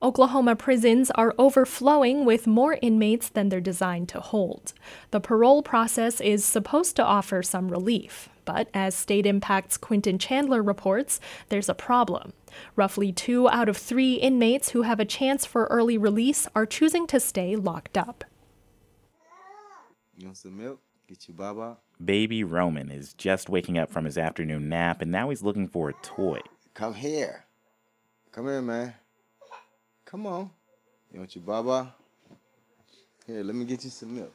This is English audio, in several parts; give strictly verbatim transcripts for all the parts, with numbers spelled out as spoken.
Oklahoma prisons are overflowing with more inmates than they're designed to hold. The parole process is supposed to offer some relief, but as State Impact's Quentin Chandler reports, there's a problem. Roughly two out of three inmates who have a chance for early release are choosing to stay locked up. You want some milk? Get you Baba. Baby Roman is just waking up from his afternoon nap, and now he's looking for a toy. Come here. Come here, man. Come on. You want your Baba? Here, let me get you some milk.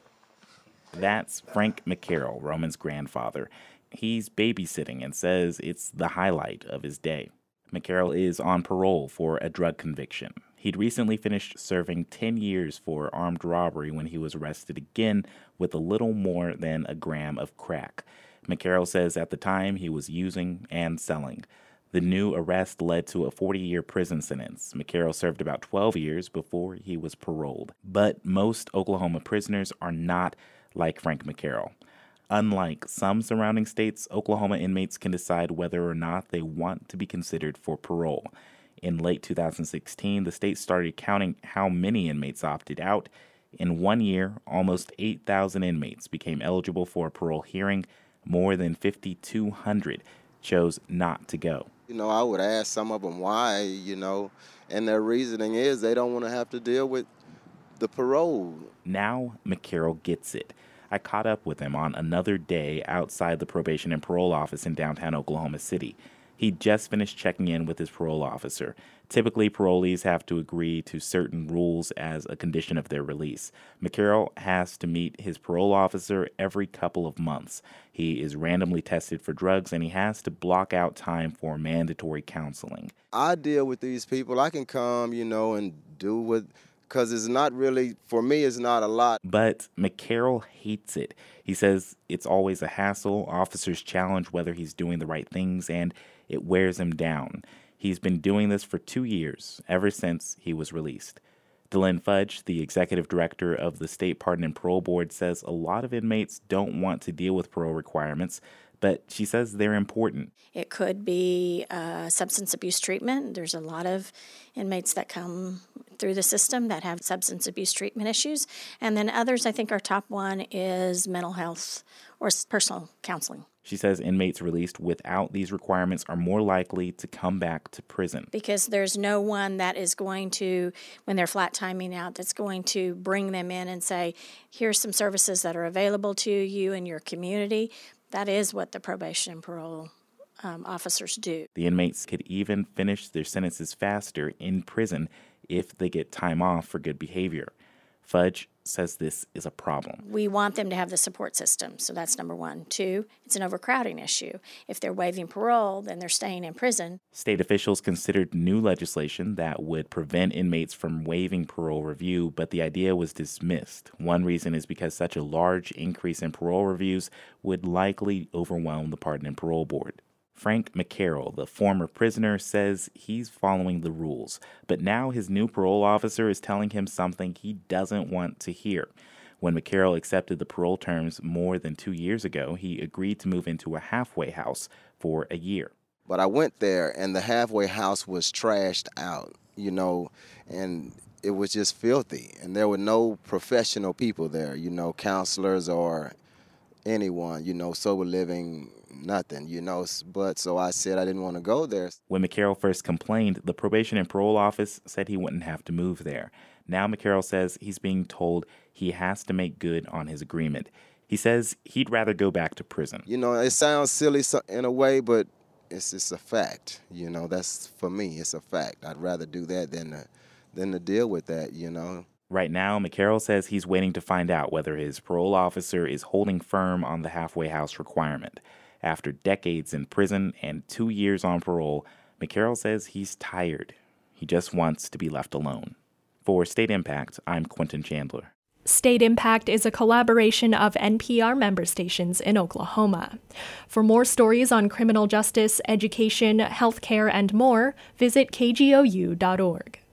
That's Frank McCarroll, Roman's grandfather. He's babysitting and says it's the highlight of his day. McCarroll is on parole for a drug conviction. He'd recently finished serving ten years for armed robbery when he was arrested again with a little more than a gram of crack. McCarroll says at the time he was using and selling. The new arrest led to a forty-year prison sentence. McCarroll served about twelve years before he was paroled. But most Oklahoma prisoners are not like Frank McCarroll. Unlike some surrounding states, Oklahoma inmates can decide whether or not they want to be considered for parole. In late two thousand sixteen, the state started counting how many inmates opted out. In one year, almost eight thousand inmates became eligible for a parole hearing. More than five thousand two hundred chose not to go. You know, I would ask some of them why, you know, and their reasoning is they don't want to have to deal with the parole. Now McCarroll gets it. I caught up with him on another day outside the probation and parole office in downtown Oklahoma City. He'd just finished checking in with his parole officer. Typically, parolees have to agree to certain rules as a condition of their release. McCarroll has to meet his parole officer every couple of months. He is randomly tested for drugs, and he has to block out time for mandatory counseling. I deal with these people. I can come, you know, and do what, because it's not really, for me, it's not a lot. But McCarroll hates it. He says it's always a hassle. Officers challenge whether he's doing the right things, and it wears him down. He's been doing this for two years, ever since he was released. Delynn Fudge, the executive director of the State Pardon and Parole Board, says a lot of inmates don't want to deal with parole requirements, but she says they're important. It could be uh, substance abuse treatment. There's a lot of inmates that come through the system that have substance abuse treatment issues. And then others, I think our top one is mental health or personal counseling. She says inmates released without these requirements are more likely to come back to prison. Because there's no one that is going to, when they're flat timing out, that's going to bring them in and say, here's some services that are available to you in your community. That is what the probation and parole um, officers do. The inmates could even finish their sentences faster in prison if they get time off for good behavior. Fudge says this is a problem. We want them to have the support system, so that's number one. Two, it's an overcrowding issue. If they're waiving parole, then they're staying in prison. State officials considered new legislation that would prevent inmates from waiving parole review, but the idea was dismissed. One reason is because such a large increase in parole reviews would likely overwhelm the Pardon and Parole Board. Frank McCarroll, the former prisoner, says he's following the rules, but now his new parole officer is telling him something he doesn't want to hear. When McCarroll accepted the parole terms more than two years ago, he agreed to move into a halfway house for a year. But I went there, and the halfway house was trashed out, you know, and it was just filthy. And there were no professional people there, you know, counselors or anyone, you know, sober living, nothing, you know. But so I said I didn't want to go there. When McCarroll first complained, the probation and parole office said he wouldn't have to move there. Now McCarroll says he's being told he has to make good on his agreement. He says he'd rather go back to prison. You know, it sounds silly in a way, but it's it's a fact. You know, that's, for me, it's a fact. I'd rather do that than to, than to deal with that, you know. Right now, McCarroll says he's waiting to find out whether his parole officer is holding firm on the halfway house requirement. After decades in prison and two years on parole, McCarroll says he's tired. He just wants to be left alone. For State Impact, I'm Quentin Chandler. State Impact is a collaboration of N P R member stations in Oklahoma. For more stories on criminal justice, education, healthcare, and more, visit K G O U dot org.